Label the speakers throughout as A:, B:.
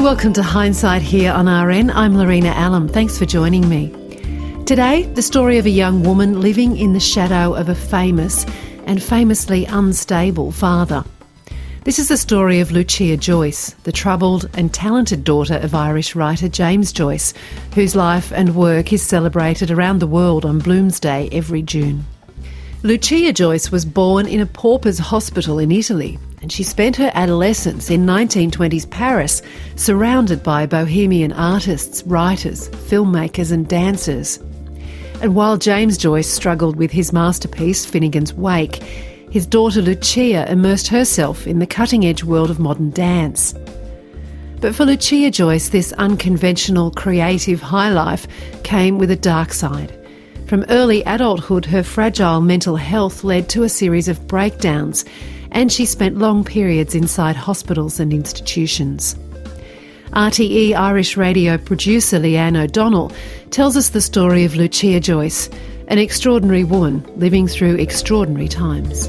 A: Welcome to Hindsight here on RN. I'm Lorena Allam. Thanks for joining me. Today, the story of a young woman living in the shadow of a famous and famously unstable father. This is the story of Lucia Joyce, the troubled and talented daughter of Irish writer James Joyce, whose life and work is celebrated around the world on Bloomsday every June. Lucia Joyce was born in a pauper's hospital in Italy, and she spent her adolescence in 1920s Paris, surrounded by bohemian artists, writers, filmmakers and dancers. And while James Joyce struggled with his masterpiece, Finnegan's Wake, his daughter Lucia immersed herself in the cutting-edge world of modern dance. But for Lucia Joyce, this unconventional, creative high life came with a dark side. From early adulthood, her fragile mental health led to a series of breakdowns, and she spent long periods inside hospitals and institutions. RTE Irish radio producer Leanne O'Donnell tells us the story of Lucia Joyce, an extraordinary woman living through extraordinary times.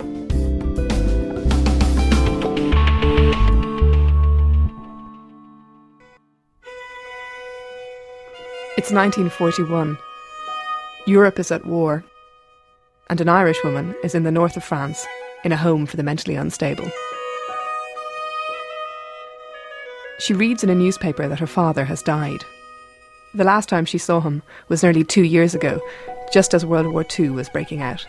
B: It's 1941. Europe is at war, and an Irish woman is in the north of France in a home for the mentally unstable. She reads in a newspaper that her father has died. The last time she saw him was nearly 2 years ago, just as World War II was breaking out.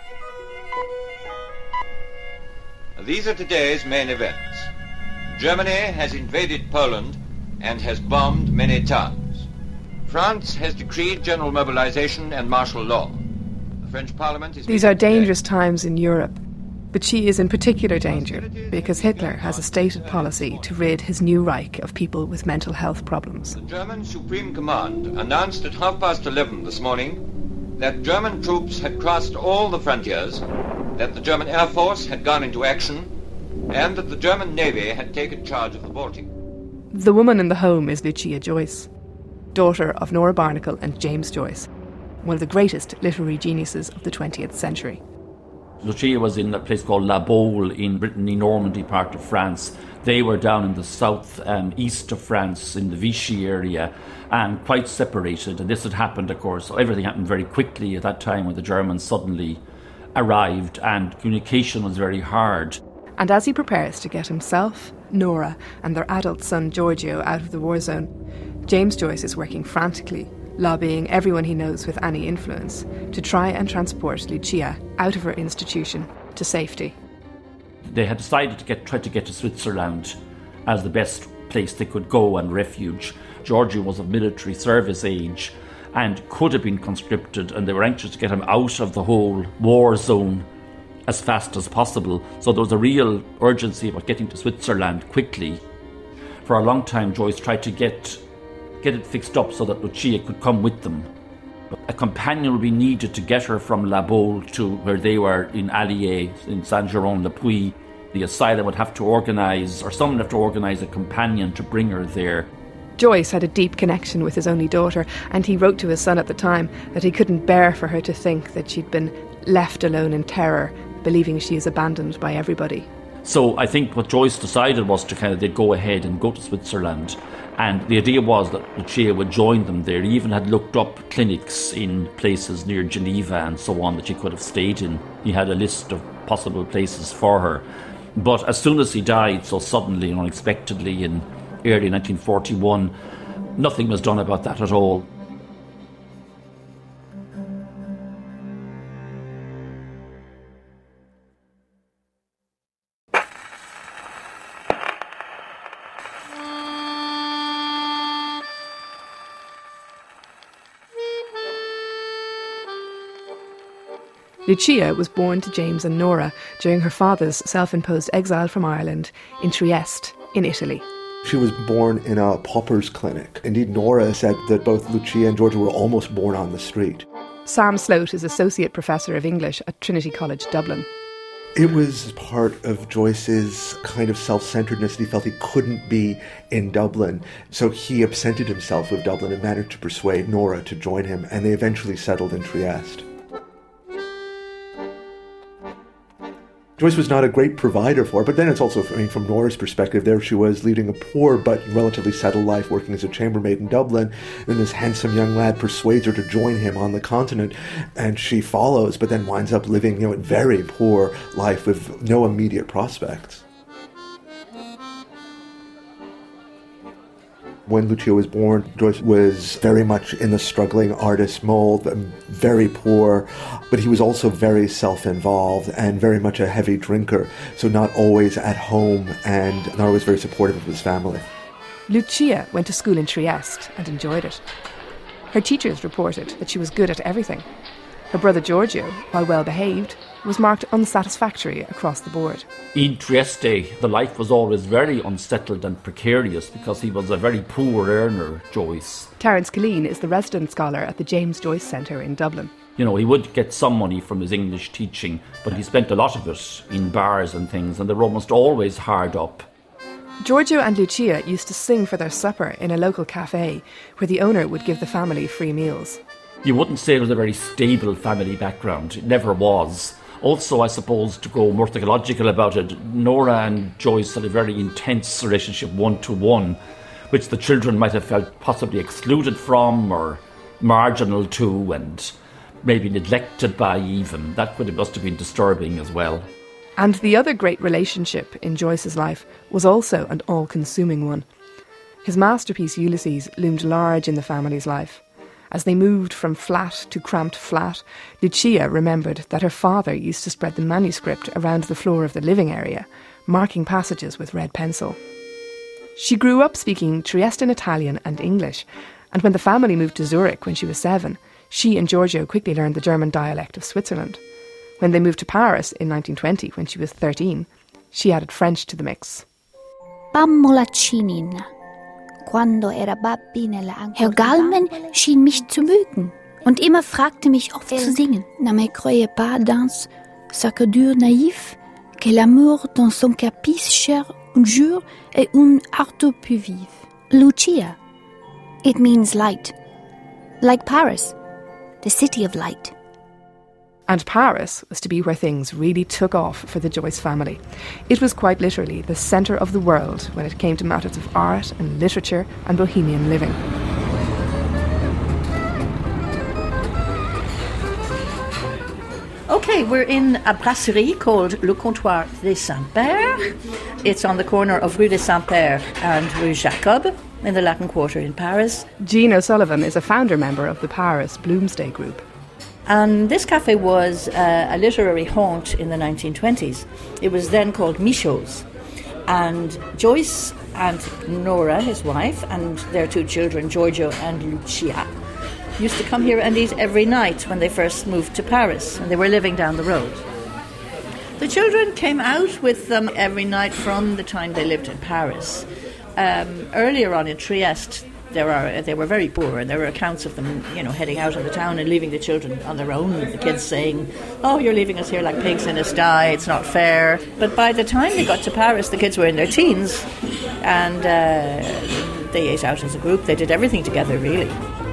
C: These are today's main events. Germany has invaded Poland and has bombed many towns. France has decreed general mobilization and martial law. The French Parliament is...
B: These are dangerous times in Europe, but she is in particular danger because Hitler has a stated policy to rid his new Reich of people with mental health problems.
C: The German Supreme Command announced at 11:30 this morning that German troops had crossed all the frontiers, that the German Air Force had gone into action, and that the German Navy had taken charge of the Baltic.
B: The woman in the home is Lucia Joyce, daughter of Nora Barnacle and James Joyce, one of the greatest literary geniuses of the 20th century.
D: Lucia was in a place called La Baule in Brittany, Normandy part of France. They were down in the south and east of France in the Vichy area and quite separated. And this had happened, of course, so everything happened very quickly at that time when the Germans suddenly arrived and communication was very hard.
B: And as he prepares to get himself, Nora and their adult son Giorgio out of the war zone, James Joyce is working frantically, lobbying everyone he knows with any influence to try and transport Lucia out of her institution to safety.
D: They had decided to try to get to Switzerland as the best place they could go and refuge. Giorgio was of military service age and could have been conscripted, and they were anxious to get him out of the whole war zone as fast as possible. So there was a real urgency about getting to Switzerland quickly. For a long time, Joyce tried to get it fixed up so that Lucia could come with them. A companion would be needed to get her from La Baule to where they were in Allier, in Saint-Géron-le-Puy. The asylum would have to organise, or someone would have to organise a companion to bring her there.
B: Joyce had a deep connection with his only daughter, and he wrote to his son at the time that he couldn't bear for her to think that she'd been left alone in terror, believing she is abandoned by everybody.
D: So I think what Joyce decided was to they'd go ahead and go to Switzerland. And the idea was that Lucia would join them there. He even had looked up clinics in places near Geneva and so on that she could have stayed in. He had a list of possible places for her. But as soon as he died, so suddenly and unexpectedly in early 1941, nothing was done about that at all.
B: Lucia was born to James and Nora during her father's self-imposed exile from Ireland in Trieste, in Italy.
E: She was born in a pauper's clinic. Indeed, Nora said that both Lucia and Georgia were almost born on the street.
B: Sam Sloat is Associate Professor of English at Trinity College, Dublin.
E: It was part of Joyce's kind of self-centeredness. He felt he couldn't be in Dublin, so he absented himself of Dublin and managed to persuade Nora to join him, and they eventually settled in Trieste. Joyce was not a great provider for her, but then it's also, from Nora's perspective, there she was leading a poor but relatively settled life, working as a chambermaid in Dublin, and this handsome young lad persuades her to join him on the continent, and she follows, but then winds up living, a very poor life with no immediate prospects. When Lucia was born, Joyce was very much in the struggling artist mold, very poor, but he was also very self-involved and very much a heavy drinker, so not always at home and not always very supportive of his family.
B: Lucia went to school in Trieste and enjoyed it. Her teachers reported that she was good at everything. Her brother Giorgio, while well behaved, was marked unsatisfactory across the board.
D: In Trieste, the life was always very unsettled and precarious because he was a very poor earner, Joyce.
B: Terence Killeen is the resident scholar at the James Joyce Centre in Dublin.
D: He would get some money from his English teaching, but he spent a lot of it in bars and things, and they were almost always hard up.
B: Giorgio and Lucia used to sing for their supper in a local cafe, where the owner would give the family free meals.
D: You wouldn't say it was a very stable family background. It never was. Also, I suppose, to go more theological about it, Nora and Joyce had a very intense relationship one-to-one, which the children might have felt possibly excluded from or marginal to and maybe neglected by even. That must have been disturbing as well.
B: And the other great relationship in Joyce's life was also an all-consuming one. His masterpiece Ulysses loomed large in the family's life. As they moved from flat to cramped flat, Lucia remembered that her father used to spread the manuscript around the floor of the living area, marking passages with red pencil. She grew up speaking Triestine Italian and English, and when the family moved to Zurich when she was 7, she and Giorgio quickly learned the German dialect of Switzerland. When they moved to Paris in 1920, when she was 13, she added French to the mix.
F: Herr Gallman schien mich zu mögen und immer fragte mich oft zu singen. Ne me croyez pas dans sa cordure naïf que l'amour dans son caprice cher un jour et un arto plus vive. Lucia. It means light. Like Paris, the city of light.
B: And Paris was to be where things really took off for the Joyce family. It was quite literally the centre of the world when it came to matters of art and literature and bohemian living.
G: Okay, we're in a brasserie called Le Comptoir des Saints-Pères. It's on the corner of Rue des Saints-Pères and Rue Jacob in the Latin Quarter in Paris.
B: Jean O'Sullivan is a founder member of the Paris Bloomsday Group.
G: And this cafe was a literary haunt in the 1920s. It was then called Michaud's. And Joyce and Nora, his wife, and their 2 children, Giorgio and Lucia, used to come here and eat every night when they first moved to Paris, and they were living down the road. The children came out with them every night from the time they lived in Paris. Earlier on in Trieste, they were very poor, and there were accounts of them, heading out of the town and leaving the children on their own. The kids saying, "Oh, you're leaving us here like pigs in a sty. It's not fair." But by the time they got to Paris, the kids were in their teens, and they ate out as a group. They did everything together, really.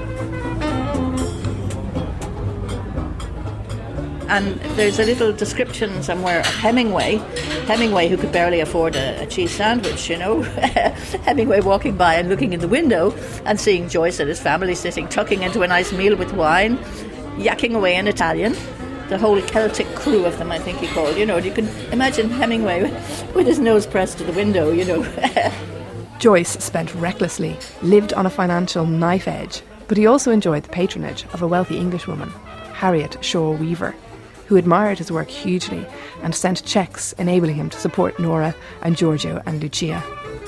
G: And there's a little description somewhere of Hemingway, who could barely afford a cheese sandwich, Hemingway walking by and looking in the window and seeing Joyce and his family sitting, tucking into a nice meal with wine, yakking away in Italian. The whole Celtic crew of them, I think he called, and you can imagine Hemingway with his nose pressed to the window,
B: Joyce spent recklessly, lived on a financial knife edge, but he also enjoyed the patronage of a wealthy Englishwoman, Harriet Shaw Weaver, who admired his work hugely and sent cheques enabling him to support Nora and Giorgio and Lucia.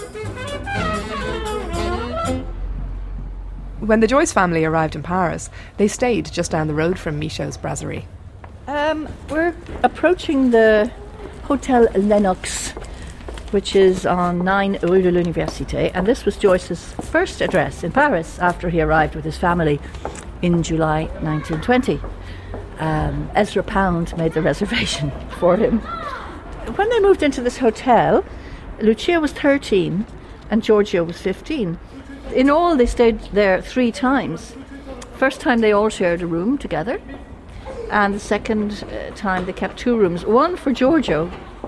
B: When the Joyce family arrived in Paris, they stayed just down the road from Michaud's brasserie.
G: We're approaching the Hotel Lennox, which is on 9 Rue de l'Université, and this was Joyce's first address in Paris after he arrived with his family in July 1920. Ezra Pound made the reservation for him. When they moved into this hotel, Lucia was 13 and Giorgio was 15. In all, they stayed there 3 times. First time they all shared a room together, and the second time they kept 2 rooms, one for Giorgio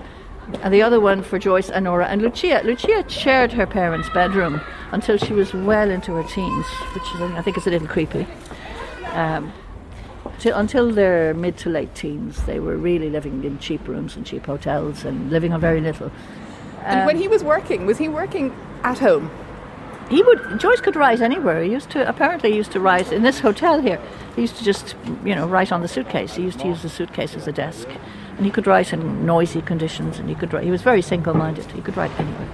G: and the other one for Joyce and Nora and Lucia. Lucia shared her parents' bedroom until she was well into her teens, which I think is a little creepy. Until their mid to late teens, they were really living in cheap rooms and cheap hotels and living on very little.
B: And when he was he working at home?
G: Joyce could write anywhere. He used to write in this hotel here. He used to just, write on the suitcase. He used to use the suitcase as a desk. And he could write in noisy conditions, and he was very single-minded. He could write anywhere.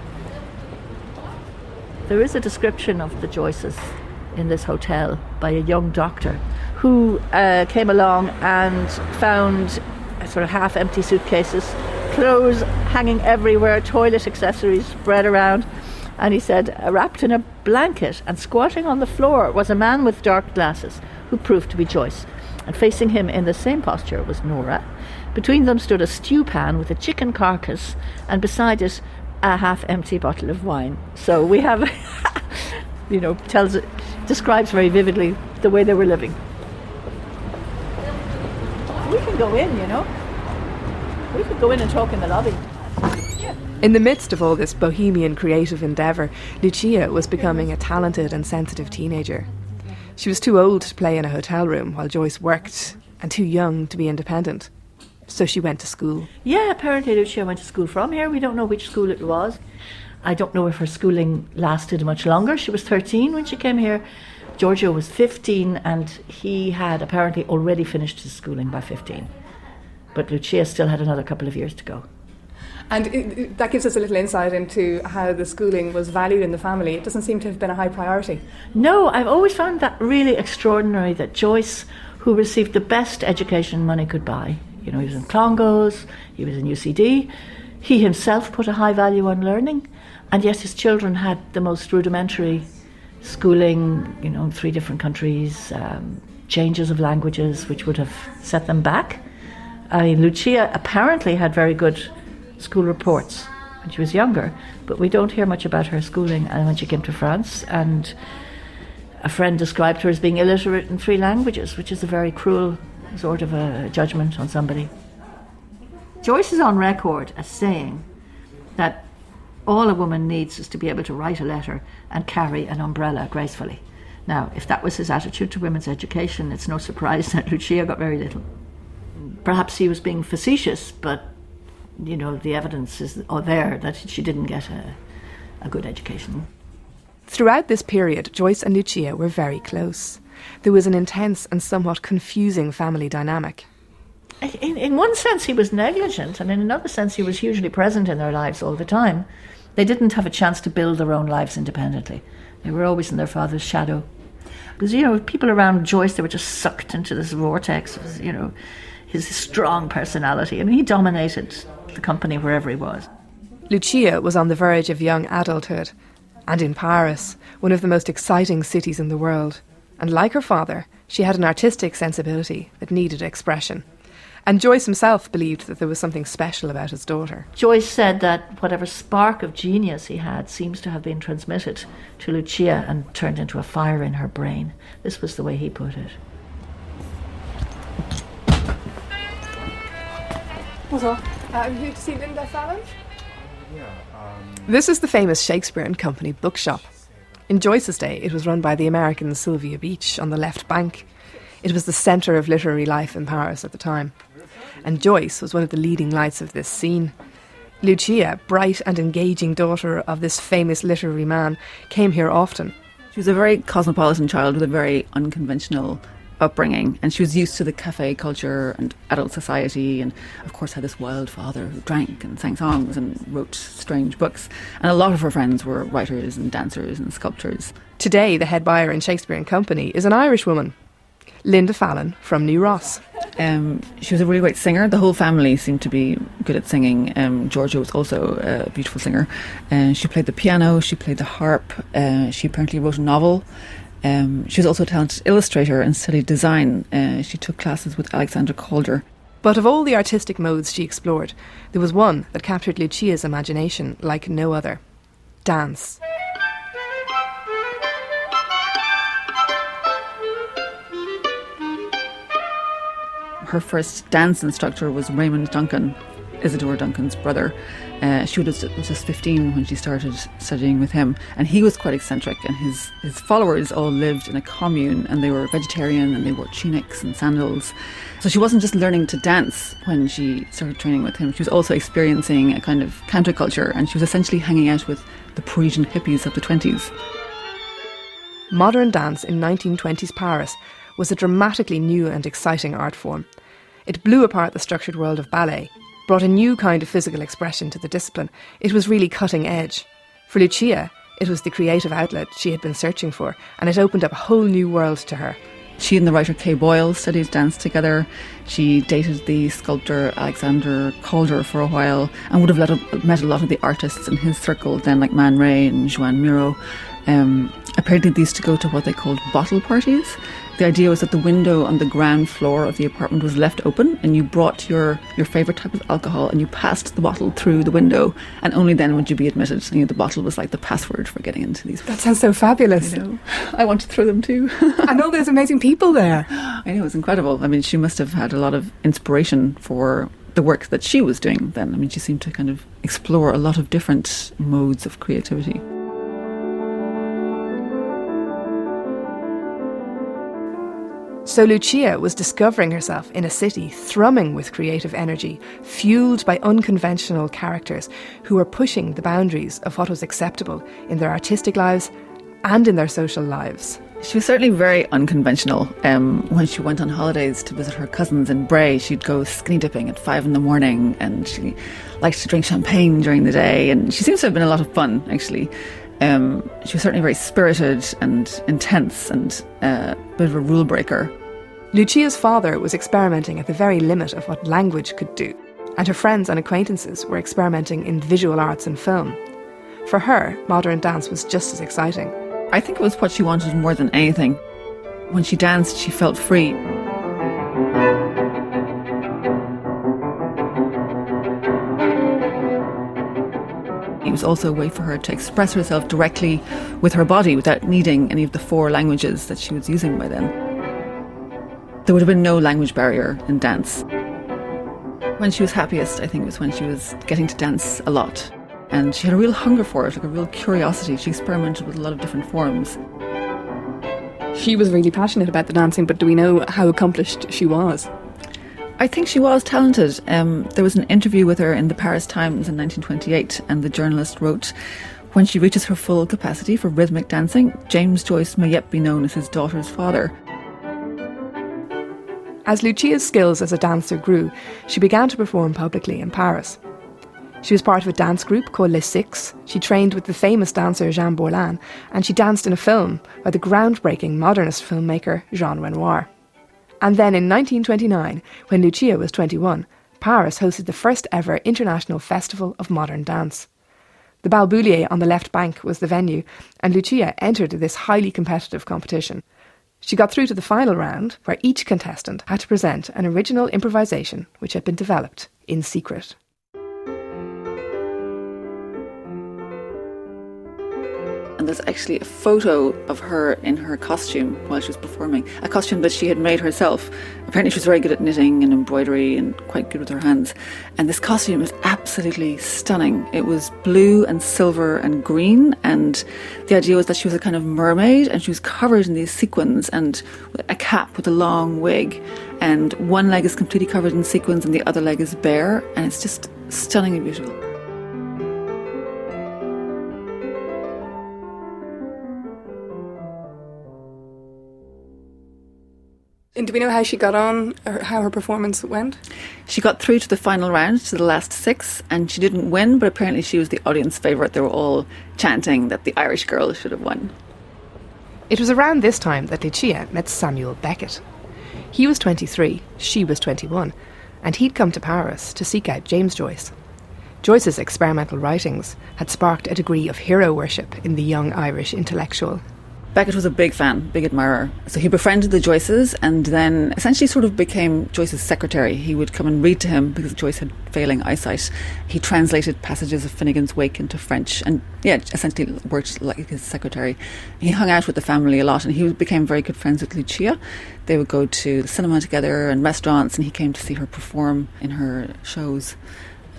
G: There is a description of the Joyces in this hotel by a young doctor who came along and found sort of half-empty suitcases, clothes hanging everywhere, toilet accessories spread around. And he said, wrapped in a blanket and squatting on the floor was a man with dark glasses who proved to be Joyce. And facing him in the same posture was Nora. Between them stood a stew pan with a chicken carcass, and beside it a half-empty bottle of wine. So we have, describes very vividly the way they were living. We can go in, We could go in and talk in the lobby.
B: In the midst of all this bohemian creative endeavour, Lucia was becoming a talented and sensitive teenager. She was too old to play in a hotel room while Joyce worked, and too young to be independent. So she went to school.
G: Yeah, apparently Lucia went to school from here. We don't know which school it was. I don't know if her schooling lasted much longer. She was 13 when she came here. Giorgio was 15, and he had apparently already finished his schooling by 15. But Lucia still had another couple of years to go.
B: And that gives us a little insight into how the schooling was valued in the family. It doesn't seem to have been a high priority.
G: No, I've always found that really extraordinary, that Joyce, who received the best education money could buy, he was in Clongowes, he was in UCD, he himself put a high value on learning, and yet his children had the most rudimentary schooling, in 3 different countries, changes of languages which would have set them back. Lucia apparently had very good school reports when she was younger, but we don't hear much about her schooling when she came to France, and a friend described her as being illiterate in 3 languages, which is a very cruel sort of a judgment on somebody. Joyce is on record as saying that all a woman needs is to be able to write a letter and carry an umbrella gracefully. Now, if that was his attitude to women's education, it's no surprise that Lucia got very little. Perhaps he was being facetious, but the evidence is there that she didn't get a good education.
B: Throughout this period, Joyce and Lucia were very close. There was an intense and somewhat confusing family dynamic.
G: In one sense, he was negligent, and in another sense, he was hugely present in their lives all the time. They didn't have a chance to build their own lives independently. They were always in their father's shadow. Because, people around Joyce, they were just sucked into this vortex of, his strong personality. He dominated the company wherever he was.
B: Lucia was on the verge of young adulthood, and in Paris, one of the most exciting cities in the world. And like her father, she had an artistic sensibility that needed expression. And Joyce himself believed that there was something special about his daughter.
G: Joyce said that whatever spark of genius he had seems to have been transmitted to Lucia and turned into a fire in her brain. This was the way he put it.
B: Bonsoir. I'm here to see Linda Fallon. This is the famous Shakespeare and Company bookshop. In Joyce's day, it was run by the American Sylvia Beach on the left bank. It was the centre of literary life in Paris at the time. And Joyce was one of the leading lights of this scene. Lucia, bright and engaging daughter of this famous literary man, came here often.
H: She was a very cosmopolitan child with a very unconventional upbringing, and she was used to the cafe culture and adult society, and of course had this wild father who drank and sang songs and wrote strange books, and a lot of her friends were writers and dancers and sculptors.
B: Today the head buyer in Shakespeare and Company is an Irish woman, Linda Fallon from New Ross.
H: She was a really great singer. The whole family seemed to be good at singing. Giorgio was also a beautiful singer. She played the piano, she played the harp, she apparently wrote a novel. She was also a talented illustrator and studied design. She took classes with Alexander Calder.
B: But of all the artistic modes she explored, there was one that captured Lucia's imagination like no other: dance.
H: Her first dance instructor was Raymond Duncan, Isadora Duncan's brother. She was just 15 when she started studying with him, and he was quite eccentric, and his followers all lived in a commune, and they were vegetarian and they wore tunics and sandals. So she wasn't just learning to dance when she started training with him, she was also experiencing a kind of counterculture, and she was essentially hanging out with the Parisian hippies of the 20s.
B: Modern dance in 1920s Paris was a dramatically new and exciting art form. It blew apart the structured world of ballet, brought a new kind of physical expression to the discipline. It was really cutting edge. For Lucia, it was the creative outlet she had been searching for, and it opened up a whole new world to her.
H: She and the writer Kay Boyle studied dance together. She dated the sculptor Alexander Calder for a while, and would have met a lot of the artists in his circle then, like Man Ray and Joan Miro. Apparently they used to go to what they called bottle parties. The idea was that the window on the ground floor of the apartment was left open, and you brought your favourite type of alcohol and you passed the bottle through the window, and only then would you be admitted. And, the bottle was like the password for getting into these.
B: That sounds so fabulous.
H: I want to throw them too.
B: And all those amazing people there.
H: I know, it was incredible. I mean, she must have had a lot of inspiration for the work that she was doing then. I mean, she seemed to kind of explore a lot of different modes of creativity.
B: So Lucia was discovering herself in a city thrumming with creative energy, fuelled by unconventional characters who were pushing the boundaries of what was acceptable in their artistic lives and in their social lives.
H: She was certainly very unconventional. When she went on holidays to visit her cousins in Bray, she'd go skinny dipping at 5 a.m, and she liked to drink champagne during the day, and she seems to have been a lot of fun, actually. She was certainly very spirited and intense and a bit of a rule breaker.
B: Lucia's father was experimenting at the very limit of what language could do, and her friends and acquaintances were experimenting in visual arts and film. For her, modern dance was just as exciting.
H: I think it was what she wanted more than anything. When she danced, she felt free. It was also a way for her to express herself directly with her body without needing any of the 4 languages that she was using by then. There would have been no language barrier in dance. When she was happiest, I think, was when she was getting to dance a lot. And she had a real hunger for it, like a real curiosity. She experimented with a lot of different forms.
I: She was really passionate about the dancing, but do we know how accomplished she was?
H: I think she was talented. There was an interview with her in the Paris Times in 1928, and the journalist wrote, "When she reaches her full capacity for rhythmic dancing, James Joyce may yet be known as his daughter's father."
B: As Lucia's skills as a dancer grew, she began to perform publicly in Paris. She was part of a dance group called Les Six. She trained with the famous dancer Jean Borlan, and she danced in a film by the groundbreaking modernist filmmaker Jean Renoir. And then in 1929, when Lucia was 21, Paris hosted the first ever International Festival of Modern Dance. The Bal Bullier on the left bank was the venue, and Lucia entered this highly competitive competition. She got through to the final round, where each contestant had to present an original improvisation which had been developed in secret.
H: And there's actually a photo of her in her costume while she was performing, a costume that she had made herself. Apparently she was very good at knitting and embroidery and quite good with her hands. And this costume is absolutely stunning. It was blue and silver and green, and the idea was that she was a kind of mermaid, and she was covered in these sequins and a cap with a long wig. And one leg is completely covered in sequins and the other leg is bare, and it's just stunningly beautiful.
I: And do we know how she got on, or how her performance went?
H: She got through to the final round, to the last 6, and she didn't win, but apparently she was the audience favourite. They were all chanting that the Irish girl should have won.
B: It was around this time that Lucia met Samuel Beckett. He was 23, she was 21, and he'd come to Paris to seek out James Joyce. Joyce's experimental writings had sparked a degree of hero worship in the young Irish intellectual.
H: Beckett was a big fan, big admirer. So he befriended the Joyces and then essentially sort of became Joyce's secretary. He would come and read to him because Joyce had failing eyesight. He translated passages of Finnegan's Wake into French and, essentially worked like his secretary. He hung out with the family a lot, and he became very good friends with Lucia. They would go to the cinema together and restaurants, and he came to see her perform in her shows.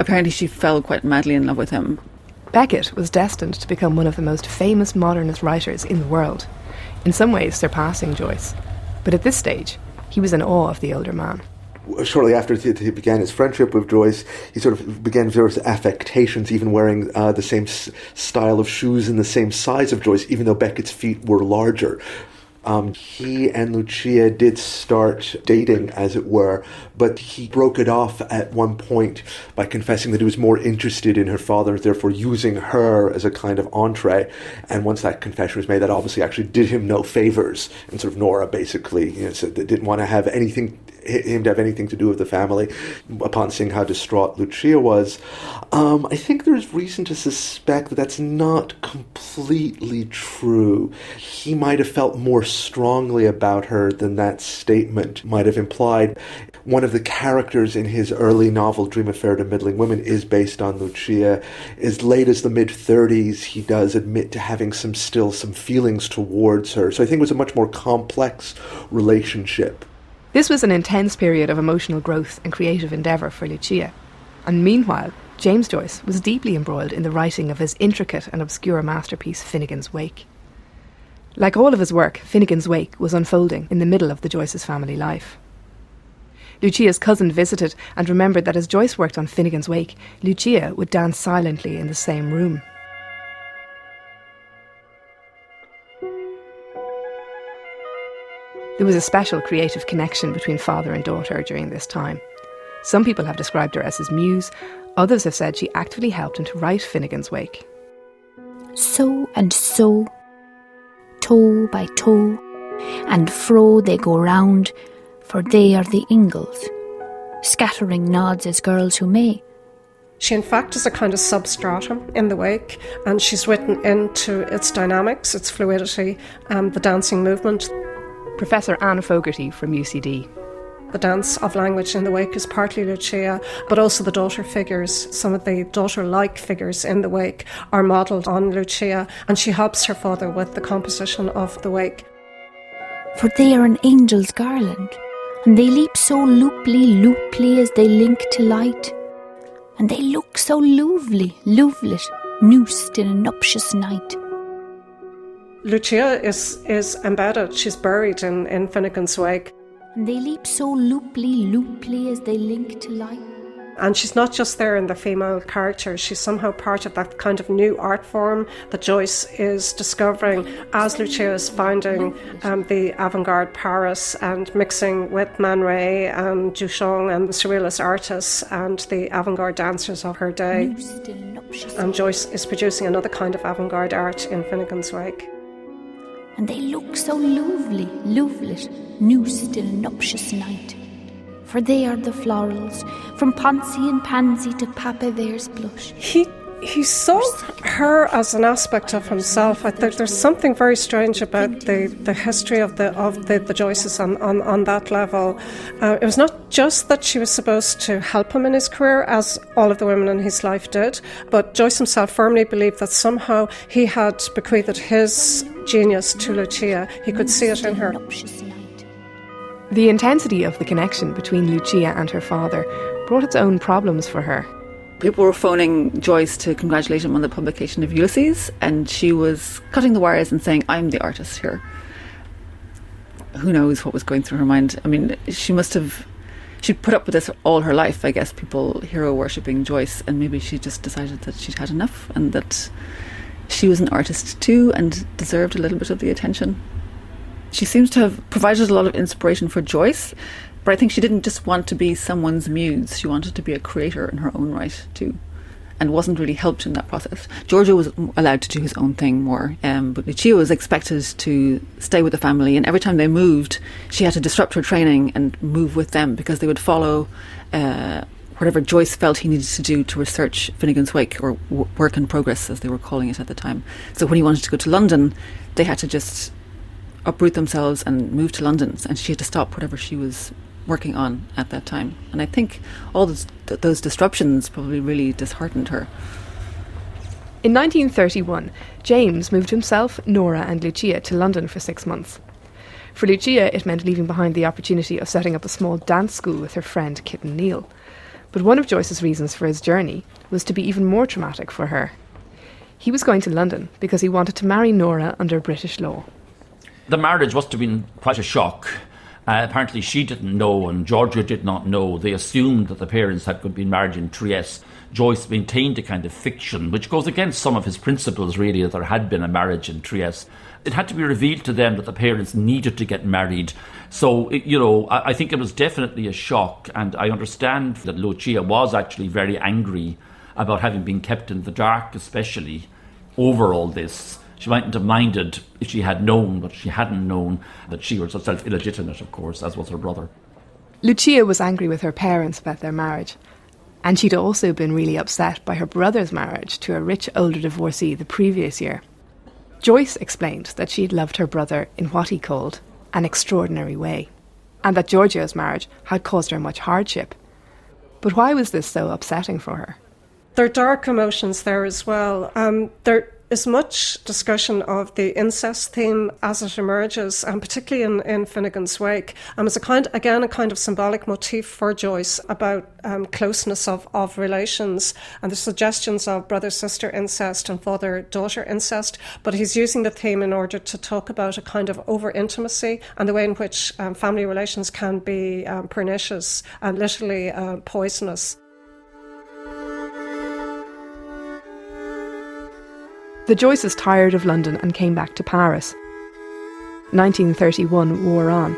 H: apparently she fell quite madly in love with him.
B: Beckett was destined to become one of the most famous modernist writers in the world, in some ways surpassing Joyce. But at this stage, he was in awe of the older man.
E: Shortly after he began his friendship with Joyce, he sort of began various affectations, even wearing the same style of shoes and the same size of Joyce, even though Beckett's feet were larger. He and Lucia did start dating, as it were, but he broke it off at one point by confessing that he was more interested in her father, therefore using her as a kind of entree. And once that confession was made, that obviously actually did him no favours. And sort of Nora basically said they didn't want to have him to have anything to do with the family upon seeing how distraught Lucia was. I think there's reason to suspect that that's not completely true. He might have felt more strongly about her than that statement might have implied. One of the characters in his early novel, Dream Affair to Middling Women, is based on Lucia. As late as the mid-30s, he does admit to having some feelings towards her. So I think it was a much more complex relationship.
B: This was an intense period of emotional growth and creative endeavour for Lucia. And meanwhile, James Joyce was deeply embroiled in the writing of his intricate and obscure masterpiece, Finnegan's Wake. Like all of his work, Finnegan's Wake was unfolding in the middle of the Joyce's family life. Lucia's cousin visited and remembered that as Joyce worked on Finnegan's Wake, Lucia would dance silently in the same room. There was a special creative connection between father and daughter during this time. Some people have described her as his muse, others have said she actively helped him to write Finnegan's Wake.
F: So and so, toe by toe, and fro they go round, for they are the Ingalls, scattering nods as girls who may.
J: She in fact is a kind of substratum in the wake, and she's written into its dynamics, its fluidity, the dancing movement.
B: Professor Anne Fogarty from UCD.
J: The dance of language in the wake is partly Lucia, but also the daughter figures. Some of the daughter-like figures in the wake are modelled on Lucia, and she helps her father with the composition of the wake.
F: For they are an angel's garland, and they leap so looply as they link to light, and they look so louvlet, noosed in a nuptious night.
J: Lucia is embedded, she's buried in Finnegan's Wake.
F: And they leap so looply as they link to light.
J: And she's not just there in the female character, she's somehow part of that kind of new art form that Joyce is discovering as Lucia is finding the avant-garde Paris and mixing with Man Ray and Duchamp and the surrealist artists and the avant-garde dancers of her day. And Joyce is producing another kind of avant-garde art in Finnegan's Wake.
F: And they look so louvlet, noosed in a nuptious night. For they are the florals, from Ponsy and Pansy to Papaver's blush.
J: He saw her as an aspect of himself. I think there's something very strange about the history of the Joyces on that level. It was not just that she was supposed to help him in his career, as all of the women in his life did, but Joyce himself firmly believed that somehow he had bequeathed his genius to Lucia. He could see it in her.
B: The intensity of the connection between Lucia and her father brought its own problems for her.
H: People were phoning Joyce to congratulate him on the publication of Ulysses, and she was cutting the wires and saying, "I'm the artist here." Who knows what was going through her mind? I mean, she'd put up with this all her life, I guess, people hero worshipping Joyce, and maybe she just decided that she'd had enough and that she was an artist too and deserved a little bit of the attention. She seems to have provided a lot of inspiration for Joyce, but I think she didn't just want to be someone's muse. She wanted to be a creator in her own right too, and wasn't really helped in that process. Giorgio was allowed to do his own thing more, but Lucia was expected to stay with the family, and every time they moved, she had to disrupt her training and move with them because they would follow whatever Joyce felt he needed to do to research Finnegan's Wake, or work in progress as they were calling it at the time. So when he wanted to go to London, they had to just uproot themselves and move to London, and she had to stop whatever she was working on at that time. And I think all those disruptions probably really disheartened her.
B: In 1931, James moved himself, Nora and Lucia to London for 6 months. For Lucia, it meant leaving behind the opportunity of setting up a small dance school with her friend Kitten Neal. But one of Joyce's reasons for his journey was to be even more traumatic for her. He was going to London because he wanted to marry Nora under British law.
D: The marriage must have been quite a shock. Apparently she didn't know and Giorgio did not know. They assumed that the parents had been married in Trieste. Joyce maintained a kind of fiction, which goes against some of his principles, really, that there had been a marriage in Trieste. It had to be revealed to them that the parents needed to get married. So, I think it was definitely a shock. And I understand that Lucia was actually very angry about having been kept in the dark, especially over all this. She mightn't have minded if she had known, but she hadn't known that she was herself illegitimate, of course, as was her brother.
B: Lucia was angry with her parents about their marriage. And she'd also been really upset by her brother's marriage to a rich older divorcee the previous year. Joyce explained that she'd loved her brother in what he called an extraordinary way, and that Giorgio's marriage had caused her much hardship. But why was this so upsetting for her?
J: There are dark emotions there as well. There is much discussion of the incest theme as it emerges, and particularly in Finnegan's Wake. It's a kind of symbolic motif for Joyce about closeness of relations, and the suggestions of brother-sister incest and father-daughter incest. But he's using the theme in order to talk about a kind of over-intimacy and the way in which family relations can be pernicious and literally poisonous.
B: The Joyces tired of London and came back to Paris. 1931 wore on.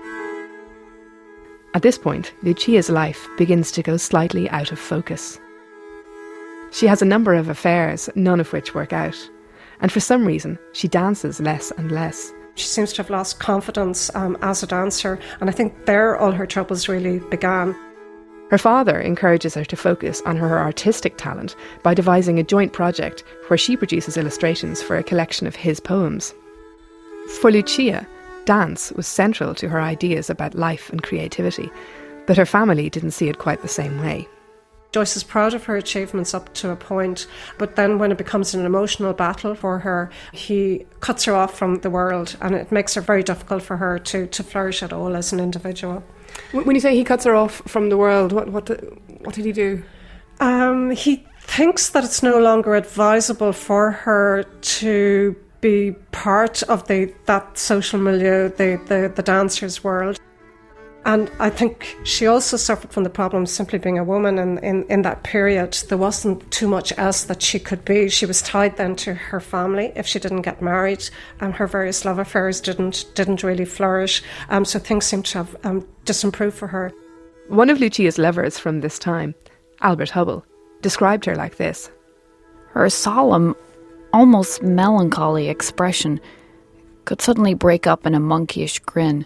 B: At this point, Lucia's life begins to go slightly out of focus. She has a number of affairs, none of which work out. And for some reason, she dances less and less.
J: She seems to have lost confidence as a dancer, and I think there all her troubles really began.
B: Her father encourages her to focus on her artistic talent by devising a joint project where she produces illustrations for a collection of his poems. For Lucia, dance was central to her ideas about life and creativity, but her family didn't see it quite the same way.
J: Joyce is proud of her achievements up to a point, but then when it becomes an emotional battle for her, he cuts her off from the world, and it makes it very difficult for her to flourish at all as an individual.
I: When you say he cuts her off from the world, what did he do?
J: He thinks that it's no longer advisable for her to be part of that social milieu, the dancers' world. And I think she also suffered from the problem simply being a woman, and in that period there wasn't too much else that she could be. She was tied then to her family if she didn't get married, and her various love affairs didn't really flourish. So things seemed to have disimproved for her.
B: One of Lucia's lovers from this time, Albert Hubble, described her like this.
F: Her solemn, almost melancholy expression could suddenly break up in a monkeyish grin.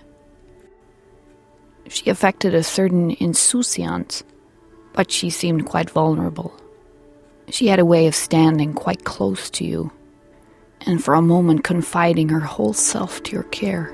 F: She affected a certain insouciance, but she seemed quite vulnerable. She had a way of standing quite close to you, and for a moment confiding her whole self to your care.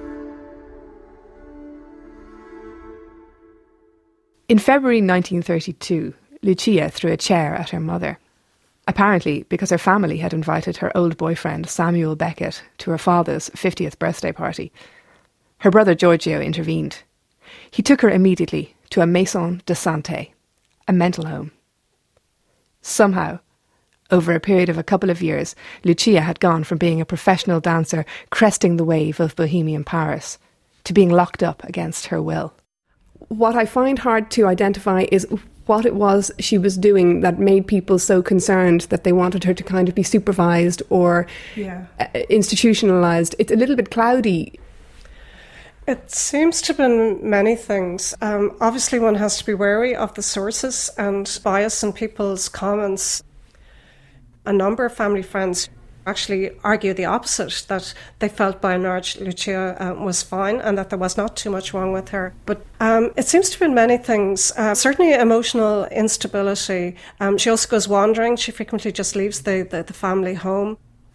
B: In February 1932, Lucia threw a chair at her mother, apparently because her family had invited her old boyfriend Samuel Beckett to her father's 50th birthday party. Her brother Giorgio intervened. He took her immediately to a maison de santé, a mental home. Somehow, over a period of a couple of years, Lucia had gone from being a professional dancer cresting the wave of bohemian Paris to being locked up against her will.
I: What I find hard to identify is what it was she was doing that made people so concerned that they wanted her to kind of be supervised or institutionalised. It's a little bit cloudy.
J: It seems to have been many things. Obviously, one has to be wary of the sources and bias in people's comments. A number of family friends actually argue the opposite, that they felt by and large Lucia was fine and that there was not too much wrong with her. But it seems to have been many things. Certainly emotional instability. She also goes wandering. She frequently just leaves the family home.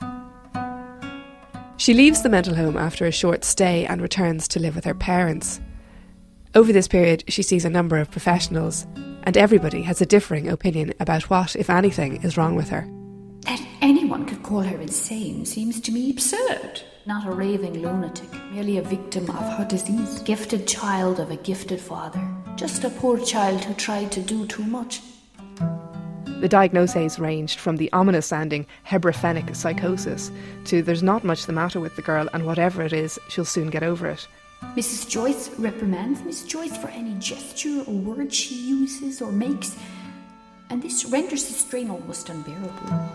B: She leaves the mental home after a short stay and returns to live with her parents. Over this period, she sees a number of professionals, and everybody has a differing opinion about what, if anything, is wrong with her.
K: That anyone could call her insane seems to me absurd.
F: not a raving lunatic, merely a victim of her disease. Gifted child of a gifted father. Just a poor child who tried to do too much.
B: The diagnoses ranged from the ominous-sounding hebrophrenic psychosis to there's not much the matter with the girl and whatever it is, she'll soon get over it.
F: Mrs. Joyce reprimands Miss Joyce for any gesture or word she uses or makes, and this renders the strain almost unbearable.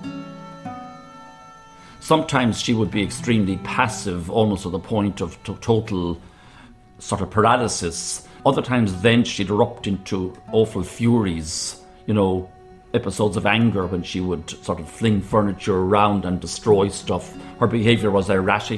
D: Sometimes she would be extremely passive, almost to the point of total sort of paralysis. Other times then she'd erupt into awful furies, episodes of anger when she would sort of fling furniture around and destroy stuff. Her behaviour was erratic,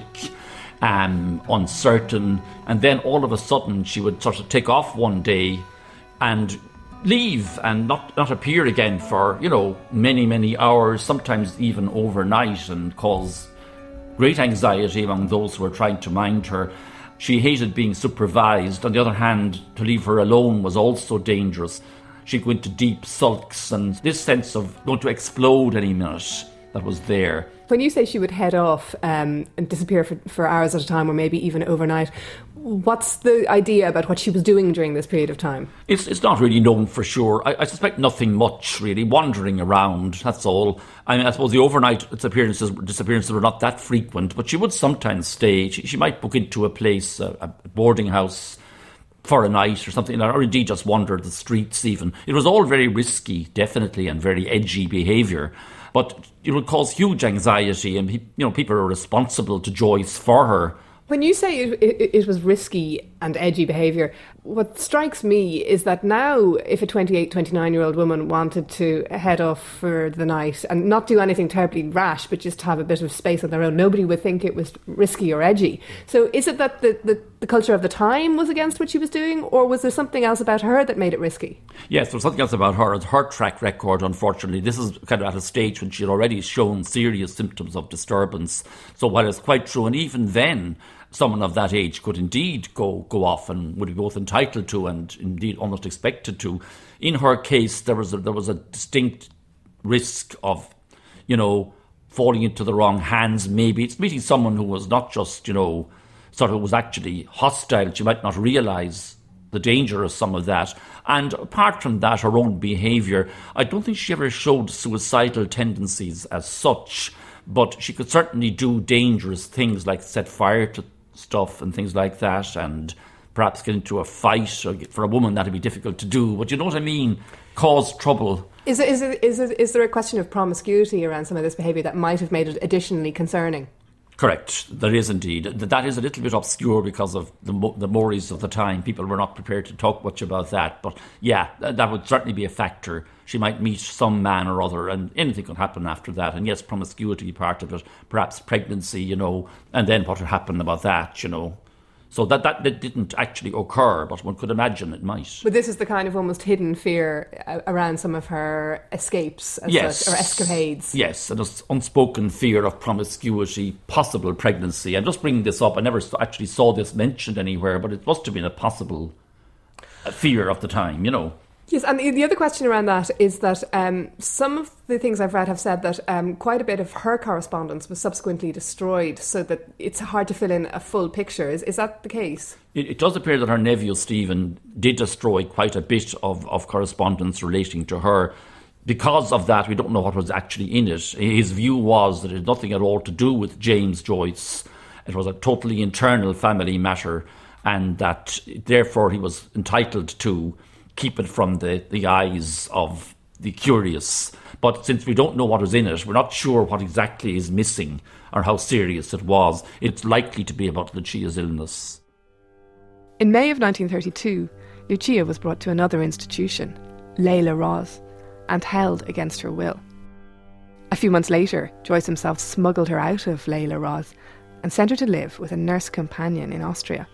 D: uncertain, and then all of a sudden she would sort of take off one day and leave and not appear again for, many, many hours, sometimes even overnight, and cause great anxiety among those who were trying to mind her. She hated being supervised. On the other hand, to leave her alone was also dangerous. She'd go into deep sulks, and this sense of going to explode any minute that was there.
B: When you say she would head off and disappear for hours at a time, or maybe even overnight, what's the idea about what she was doing during this period of time?
D: It's not really known for sure. I suspect nothing much, really. Wandering around, that's all. I mean, I suppose the overnight disappearances were not that frequent, but she would sometimes stay. She might book into a place, a boarding house, for a night or something, or indeed just wander the streets even. It was all very risky, definitely, and very edgy behaviour. But it would cause huge anxiety, and people are responsible to Joyce for her.
B: When you say it was risky and edgy behaviour, what strikes me is that now if a 28, 29-year-old woman wanted to head off for the night and not do anything terribly rash, but just have a bit of space on their own, nobody would think it was risky or edgy. So is it that the culture of the time was against what she was doing, or was there something else about her that made it risky? Yes,
D: there was something else about her. Her track record, unfortunately, this is kind of at a stage when she had already shown serious symptoms of disturbance. So while it's quite true, and even then, someone of that age could indeed go off and would be both entitled to and indeed almost expected to. In her case, there was a distinct risk of, falling into the wrong hands. Maybe it's meeting someone who was not just, sort of was actually hostile. She might not realise the danger of some of that. And apart from that, her own behaviour, I don't think she ever showed suicidal tendencies as such, but she could certainly do dangerous things like set fire to stuff and things like that, and perhaps get into a fight. Or for a woman that'd be difficult to do, but you know what I mean, cause trouble. Is
B: there a question of promiscuity around some of this behaviour that might have made it additionally concerning?
D: Correct, there is indeed. That is a little bit obscure because of the mores of the time. People were not prepared to talk much about that, but yeah, that would certainly be a factor. She might meet some man or other, and anything could happen after that. And yes, promiscuity part of it, perhaps pregnancy, and then what would happen about that, So that didn't actually occur, but one could imagine it might.
B: But this is the kind of almost hidden fear around some of her escapes, such, or escapades.
D: Yes, and this unspoken fear of promiscuity, possible pregnancy. I'm just bringing this up. I never actually saw this mentioned anywhere, but it must have been a possible fear of the time,
B: Yes, and the other question around that is that some of the things I've read have said that quite a bit of her correspondence was subsequently destroyed, so that it's hard to fill in a full picture. Is that the case?
D: It does appear that her nephew Stephen did destroy quite a bit of correspondence relating to her. Because of that, we don't know what was actually in it. His view was that it had nothing at all to do with James Joyce. It was a totally internal family matter, and that therefore he was entitled to keep it from the eyes of the curious. But since we don't know what is in it, we're not sure what exactly is missing or how serious it was. It's likely to be about Lucia's illness.
B: In May of 1932, Lucia was brought to another institution, Layla Roz, and held against her will. A few months later, Joyce himself smuggled her out of Layla Roz and sent her to live with a nurse companion in Austria.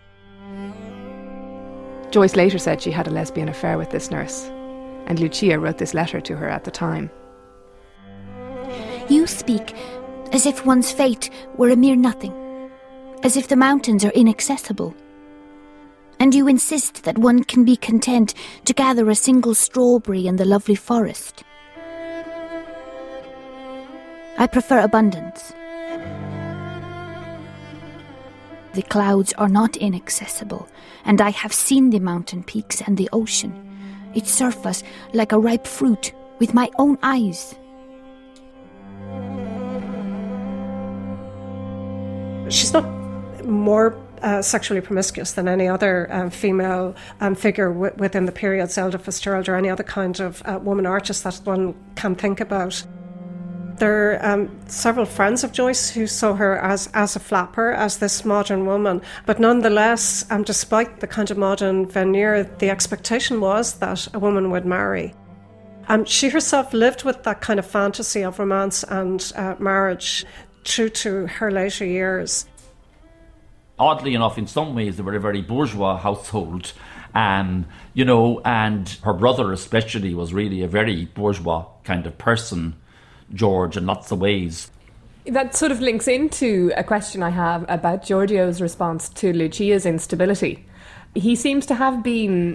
B: Joyce later said she had a lesbian affair with this nurse, and Lucia wrote this letter to her at the time.
F: You speak as if one's fate were a mere nothing, as if the mountains are inaccessible. And you insist that one can be content to gather a single strawberry in the lovely forest. I prefer abundance. The clouds are not inaccessible, and I have seen the mountain peaks and the ocean. Its surface like a ripe fruit with my own eyes.
J: She's not more sexually promiscuous than any other female figure within the period, Zelda Fitzgerald or any other kind of woman artist that one can think about. There are several friends of Joyce who saw her as a flapper, as this modern woman, but nonetheless, despite the kind of modern veneer, the expectation was that a woman would marry. She herself lived with that kind of fantasy of romance and marriage through to her later years.
D: Oddly enough, in some ways, they were a very bourgeois household, and her brother especially was really a very bourgeois kind of person, George, in lots of ways.
B: That sort of links into a question I have about Giorgio's response to Lucia's instability. He seems to have been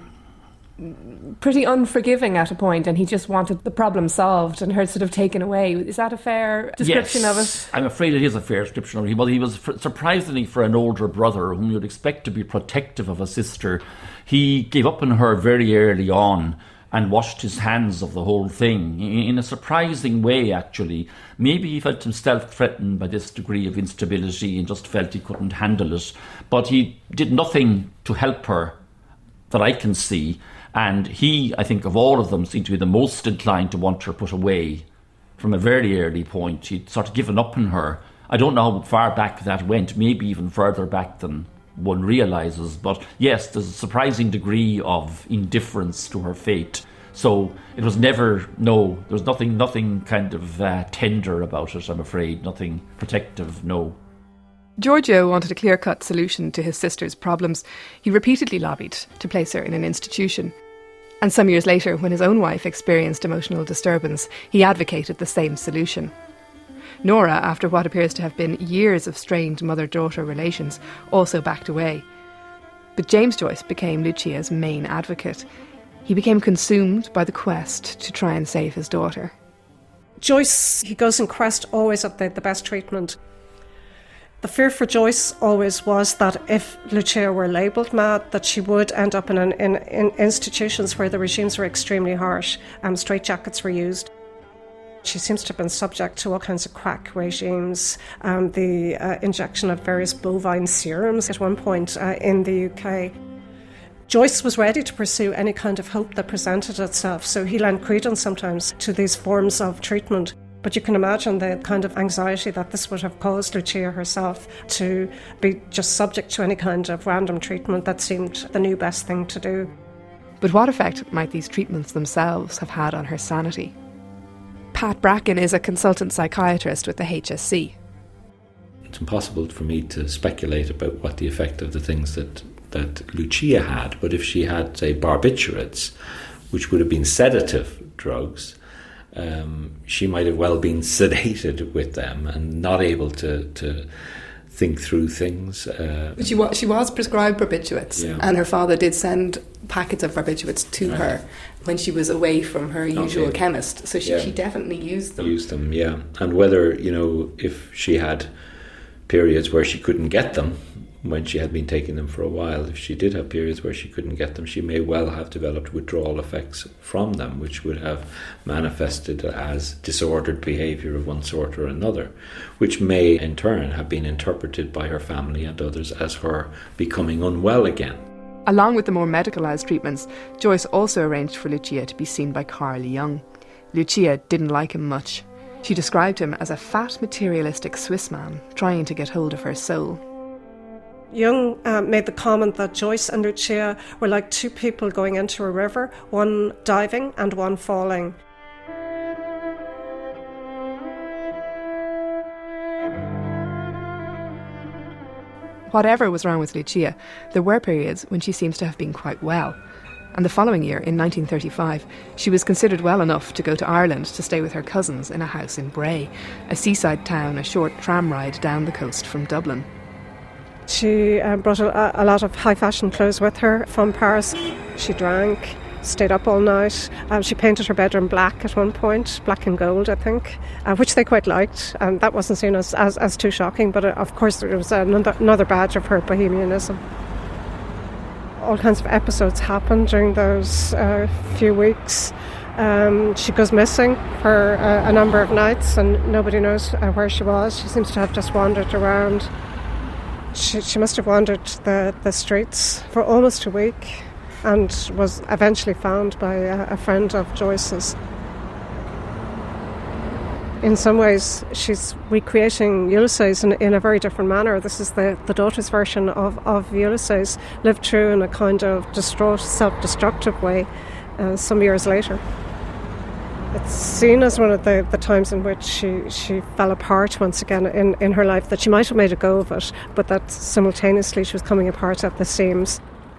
B: pretty unforgiving at a point, and he just wanted the problem solved and her sort of taken away. Is that a fair description of it?
D: I'm afraid it is a fair description of it. Well, he was surprisingly, for an older brother whom you'd expect to be protective of a sister, he gave up on her very early on and washed his hands of the whole thing in a surprising way, actually. Maybe he felt himself threatened by this degree of instability and just felt he couldn't handle it. But he did nothing to help her that I can see. And he, I think, of all of them, seemed to be the most inclined to want her put away from a very early point. He'd sort of given up on her. I don't know how far back that went, maybe even further back than one realises. But yes, there's a surprising degree of indifference to her fate. So it was never, there was nothing kind of tender about it, I'm afraid. Nothing protective, no.
B: Giorgio wanted a clear-cut solution to his sister's problems. He repeatedly lobbied to place her in an institution. And some years later, when his own wife experienced emotional disturbance, he advocated the same solution. Nora, after what appears to have been years of strained mother-daughter relations, also backed away. But James Joyce became Lucia's main advocate. He became consumed by the quest to try and save his daughter.
J: Joyce, he goes in quest always of the best treatment. The fear for Joyce always was that if Lucia were labelled mad, that she would end up in institutions where the regimes were extremely harsh and straitjackets were used. She seems to have been subject to all kinds of quack regimes, the injection of various bovine serums at one point in the UK. Joyce was ready to pursue any kind of hope that presented itself, so he lent credence sometimes to these forms of treatment. But you can imagine the kind of anxiety that this would have caused Lucia herself to be just subject to any kind of random treatment that seemed the new best thing to do.
B: But what effect might these treatments themselves have had on her sanity? Pat Bracken is a consultant psychiatrist with the HSC.
K: It's impossible for me to speculate about what the effect of the things that Lucia had, but if she had, say, barbiturates, which would have been sedative drugs, she might have well been sedated with them and not able to think through things.
B: She was prescribed barbiturates, yeah. And her father did send packets of barbiturates to her when she was away from her usual chemist. So she definitely used them.
K: Used them, yeah. And whether, if she had periods where she couldn't get them, when she had been taking them for a while, if she did have periods where she couldn't get them, she may well have developed withdrawal effects from them, which would have manifested as disordered behaviour of one sort or another, which may in turn have been interpreted by her family and others as her becoming unwell again.
B: Along with the more medicalised treatments, Joyce also arranged for Lucia to be seen by Carl Jung. Lucia didn't like him much. She described him as a fat, materialistic Swiss man trying to get hold of her soul.
J: Jung made the comment that Joyce and Lucia were like two people going into a river, one diving and one falling.
B: Whatever was wrong with Lucia, there were periods when she seems to have been quite well. And the following year, in 1935, she was considered well enough to go to Ireland to stay with her cousins in a house in Bray, a seaside town a short tram ride down the coast from Dublin.
J: She brought a lot of high fashion clothes with her from Paris. She drank, stayed up all night. She painted her bedroom black at one point, black and gold, I think, which they quite liked. And that wasn't seen as too shocking, but of course it was another badge of her bohemianism. All kinds of episodes happened during those few weeks. She goes missing for a number of nights and nobody knows where she was. She seems to have just wandered around. She must have wandered the streets for almost a week and was eventually found by a friend of Joyce's. In some ways, she's recreating Ulysses in a very different manner. This is the daughter's version of Ulysses, lived through in a kind of distraught, self-destructive way some years later. It's seen as one of the times in which she fell apart once again in her life, that she might have made a go of it, but that simultaneously she was coming apart at the seams.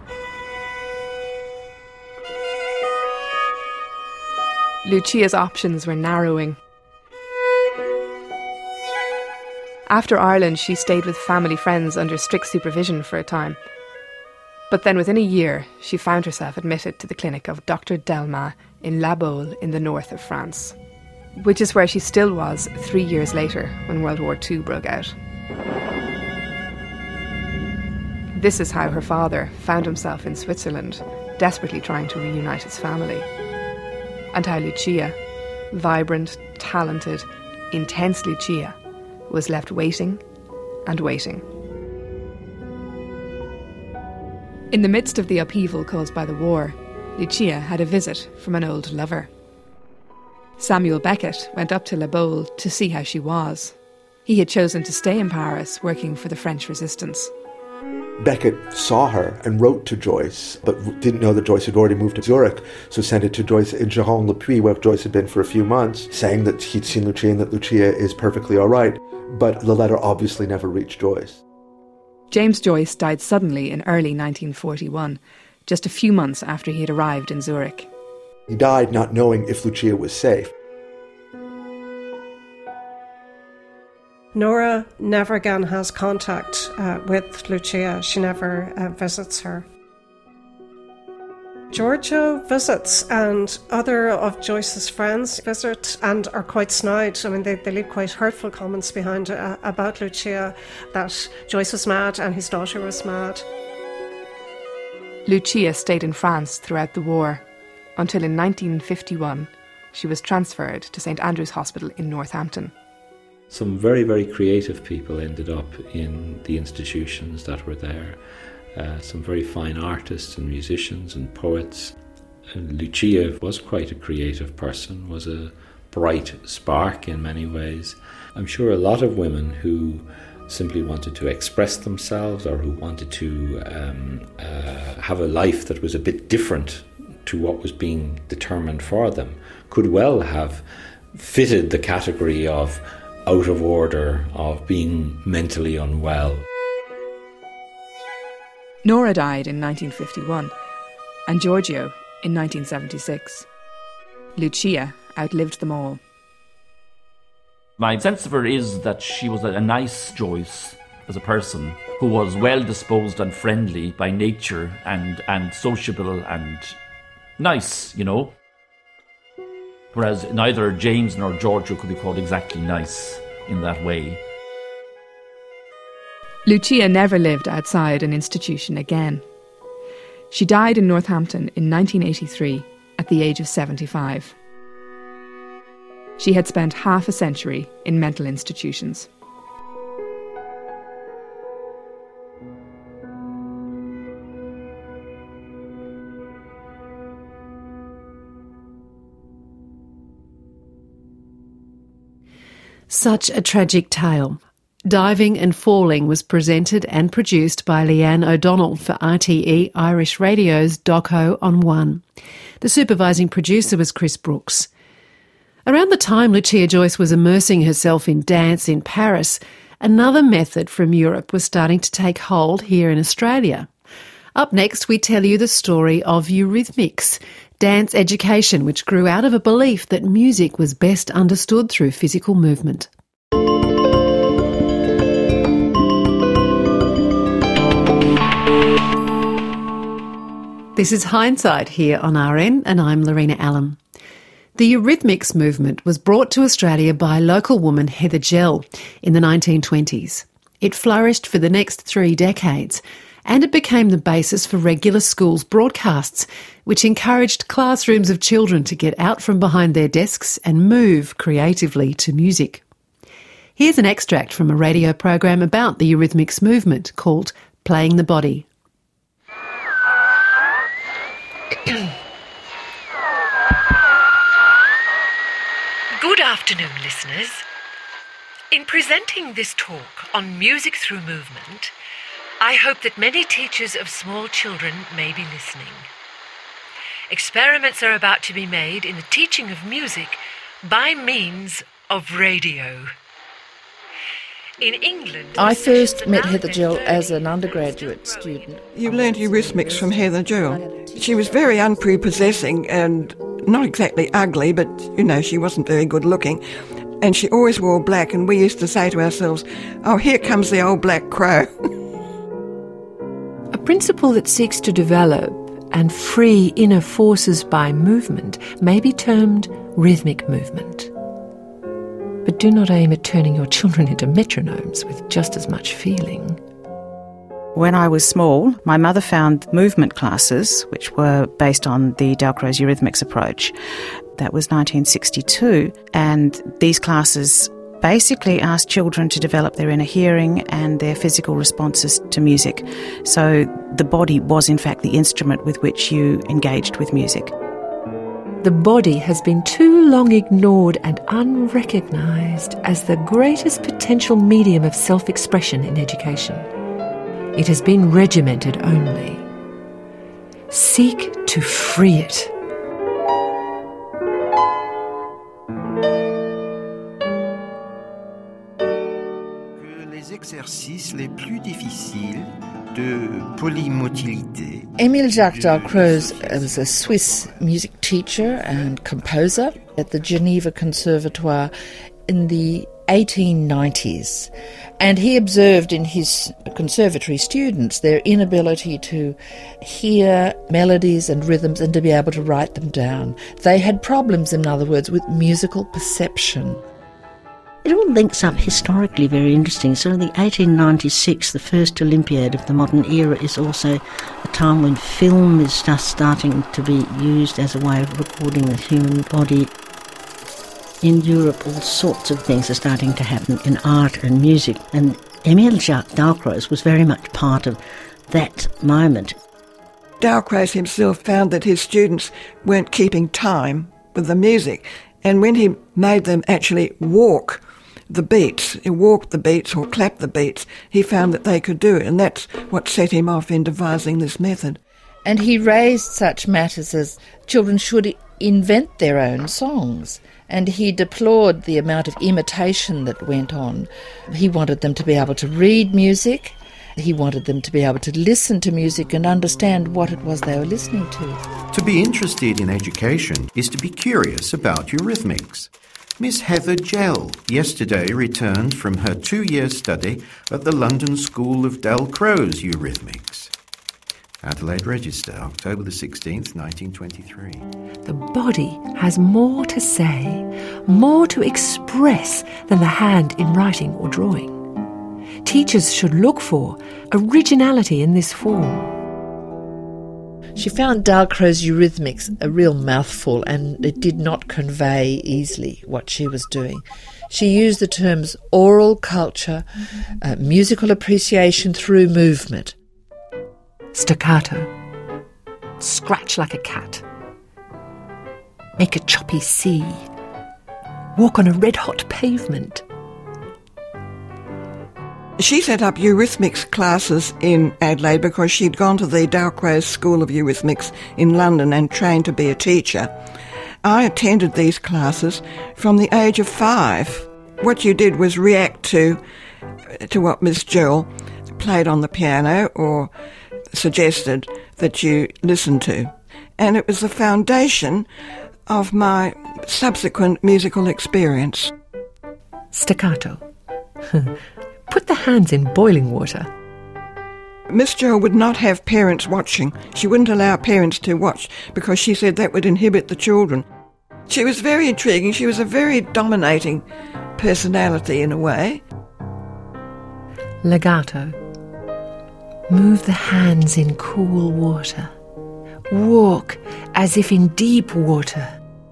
B: Lucia's options were narrowing. After Ireland, she stayed with family friends under strict supervision for a time. But then within a year, she found herself admitted to the clinic of Dr. Delmas in La Baule in the north of France, which is where she still was 3 years later when World War II broke out. This is how her father found himself in Switzerland, desperately trying to reunite his family. And how Lucia, vibrant, talented, intense Lucia, was left waiting and waiting. In the midst of the upheaval caused by the war, Lucia had a visit from an old lover. Samuel Beckett went up to La Baule to see how she was. He had chosen to stay in Paris, working for the French resistance.
E: Beckett saw her and wrote to Joyce, but didn't know that Joyce had already moved to Zurich, so sent it to Joyce in Gironde-le-Puy, where Joyce had been for a few months, saying that he'd seen Lucia and that Lucia is perfectly all right. But the letter obviously never reached Joyce.
B: James Joyce died suddenly in early 1941, just a few months after he had arrived in Zurich.
E: He died not knowing if Lucia was safe.
J: Nora never again has contact with Lucia. She never visits her. Giorgio visits, and other of Joyce's friends visit and are quite snide. I mean, they leave quite hurtful comments behind about Lucia, that Joyce was mad and his daughter was mad.
B: Lucia stayed in France throughout the war, until in 1951 she was transferred to St Andrew's Hospital in Northampton.
K: Some very, very creative people ended up in the institutions that were there. Some very fine artists and musicians and poets. And Lucia was quite a creative person, was a bright spark in many ways. I'm sure a lot of women who simply wanted to express themselves or who wanted to have a life that was a bit different to what was being determined for them could well have fitted the category of out of order, of being mentally unwell.
B: Nora died in 1951 and Giorgio in 1976. Lucia outlived them all.
D: My sense of her is that she was a nice Joyce as a person, who was well disposed and friendly by nature and sociable and nice, you know. Whereas neither James nor Giorgio could be called exactly nice in that way.
B: Lucia never lived outside an institution again. She died in Northampton in 1983 at the age of 75. She had spent half a century in mental institutions.
A: Such a tragic tale. Diving and Falling was presented and produced by Leanne O'Donnell for RTE Irish Radio's Doco on One. The supervising producer was Chris Brooks. Around the time Lucia Joyce was immersing herself in dance in Paris, another method from Europe was starting to take hold here in Australia. Up next, we tell you the story of Eurythmics, dance education which grew out of a belief that music was best understood through physical movement. This is Hindsight here on RN, and I'm Lorena Allam. The Eurythmics movement was brought to Australia by local woman Heather Gell in the 1920s. It flourished for the next 3 decades, and it became the basis for regular schools broadcasts, which encouraged classrooms of children to get out from behind their desks and move creatively to music. Here's an extract from a radio program about the Eurythmics movement called Playing the Body.
L: Good afternoon, listeners. In presenting this talk on music through movement, I hope that many teachers of small children may be listening. Experiments are about to be made in the teaching of music by means of radio. In England,
M: I first met Heather Gell as an undergraduate student.
N: You learned Eurythmics from Heather Gell. She was very unprepossessing and not exactly ugly, but, she wasn't very good looking. And she always wore black, and we used to say to ourselves, oh, here comes the old black crow.
L: A principle that seeks to develop and free inner forces by movement may be termed rhythmic movement. But do not aim at turning your children into metronomes with just as much feeling.
O: When I was small, my mother found movement classes, which were based on the Dalcroze Eurythmics approach. That was 1962, and these classes basically asked children to develop their inner hearing and their physical responses to music. So the body was in fact the instrument with which you engaged with music.
L: The body has been too long ignored and unrecognised as the greatest potential medium of self-expression in education. It has been regimented only. Seek to free it.
P: Les exercices les plus difficiles de polymotilité.
M: Émile Jacques Dalcroze was a Swiss music teacher and composer at the Geneva Conservatoire in the 1890s. And he observed in his conservatory students their inability to hear melodies and rhythms and to be able to write them down. They had problems, in other words, with musical perception.
Q: It all links up historically very interesting. So in the 1896, the first Olympiad of the modern era, is also a time when film is just starting to be used as a way of recording the human body. In Europe, all sorts of things are starting to happen in art and music, and Émile Jacques Dalcroze was very much part of that moment.
N: Dalcroze himself found that his students weren't keeping time with the music, and when he made them actually walk the beats or clap the beats, he found that they could do it, and that's what set him off in devising this method.
M: And he raised such matters as children should invent their own songs, and he deplored the amount of imitation that went on. He wanted them to be able to read music, he wanted them to be able to listen to music and understand what it was they were listening to.
P: To be interested in education is to be curious about Eurythmics. Miss Heather Gell yesterday returned from her 2-year study at the London School of Dalcroze Eurythmics. Adelaide Register, October the 16th, 1923.
L: The body has more to say, more to express than the hand in writing or drawing. Teachers should look for originality in this form.
M: She found Dalcroze Eurythmics a real mouthful, and it did not convey easily what she was doing. She used the terms oral culture, musical appreciation through movement.
L: Staccato. Scratch like a cat. Make a choppy C. Walk on a red-hot pavement.
N: She set up Eurythmics classes in Adelaide because she'd gone to the Dalcroze School of Eurythmics in London and trained to be a teacher. I attended these classes from the age of 5. What you did was react to what Miss Gell played on the piano or suggested that you listen to. And it was the foundation of my subsequent musical experience.
L: Staccato. Put the hands in boiling water.
N: Miss Jo would not have parents watching. She wouldn't allow parents to watch because she said that would inhibit the children. She was very intriguing. She was a very dominating personality in a way.
L: Legato. Move the hands in cool water. Walk as if in deep water.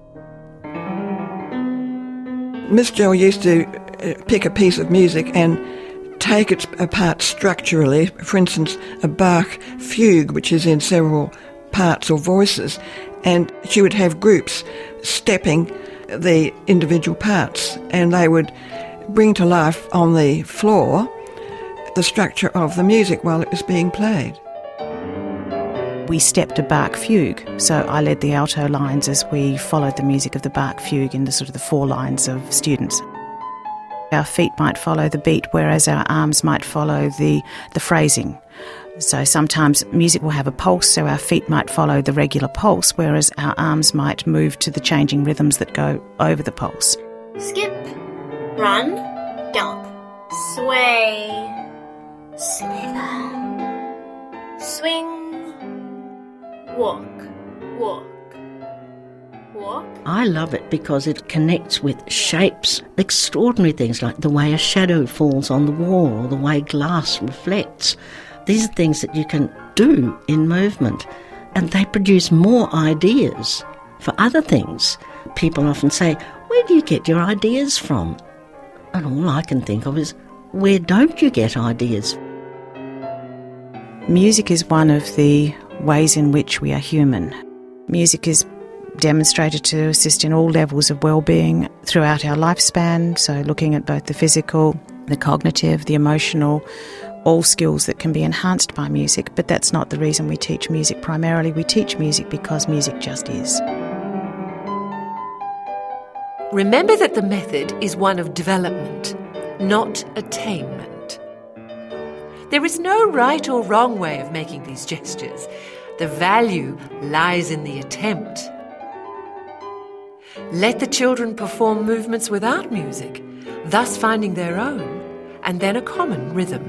N: Miss Jo used to pick a piece of music and take it apart structurally. For instance, a Bach fugue, which is in several parts or voices, and she would have groups stepping the individual parts, and they would bring to life on the floor the structure of the music while it was being played.
O: We stepped a Bach fugue, so I led the alto lines as we followed the music of the Bach fugue in the sort of the 4 lines of students. Our feet might follow the beat, whereas our arms might follow the phrasing. So sometimes music will have a pulse, so our feet might follow the regular pulse, whereas our arms might move to the changing rhythms that go over the pulse.
R: Skip, run, jump, sway, slither, swing, walk, walk, walk.
Q: I love it because it connects with shapes, extraordinary things like the way a shadow falls on the wall or the way glass reflects. These are things that you can do in movement, and they produce more ideas for other things. People often say, where do you get your ideas from? And all I can think of is, where don't you get ideas?
O: Music is one of the ways in which we are human. Music is demonstrated to assist in all levels of well-being throughout our lifespan, so looking at both the physical, the cognitive, the emotional, all skills that can be enhanced by music, but that's not the reason we teach music primarily. We teach music because music just is.
L: Remember that the method is one of development, not attainment. There is no right or wrong way of making these gestures. The value lies in the attempt. Let the children perform movements without music, thus finding their own, and then a common rhythm.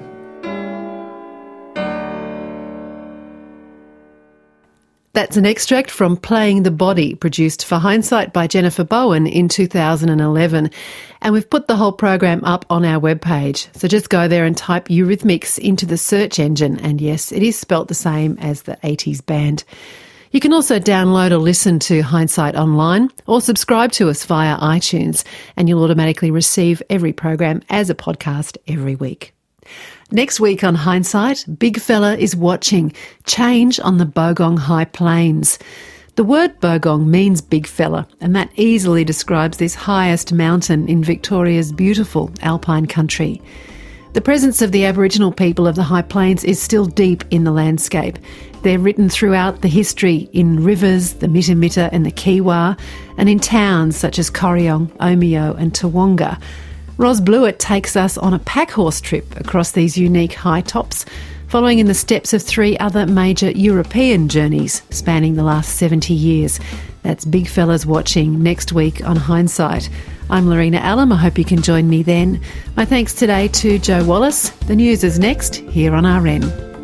L: That's an extract from Playing the Body, produced for Hindsight by Jennifer Bowen in 2011. And we've put the whole program up on our webpage. So just go there and type Eurythmics into the search engine. And yes, it is spelt the same as the 80s band. You can also download or listen to Hindsight online or subscribe to us via iTunes, and you'll automatically receive every program as a podcast every week. Next week on Hindsight, Big Fella is watching change on the Bogong High Plains. The word Bogong means big fella, and that easily describes this highest mountain in Victoria's beautiful alpine country. The presence of the Aboriginal people of the High Plains is still deep in the landscape. They're written throughout the history in rivers, the Mitta Mitta and the Kiwa, and in towns such as Corryong, Omeo and Toowoomba. Ros Blewett takes us on a pack horse trip across these unique high tops, following in the steps of 3 other major European journeys spanning the last 70 years. That's Big Fellas watching next week on Hindsight. I'm Lorena Allam. I hope you can join me then. My thanks today to Joe Wallace. The news is next here on RN.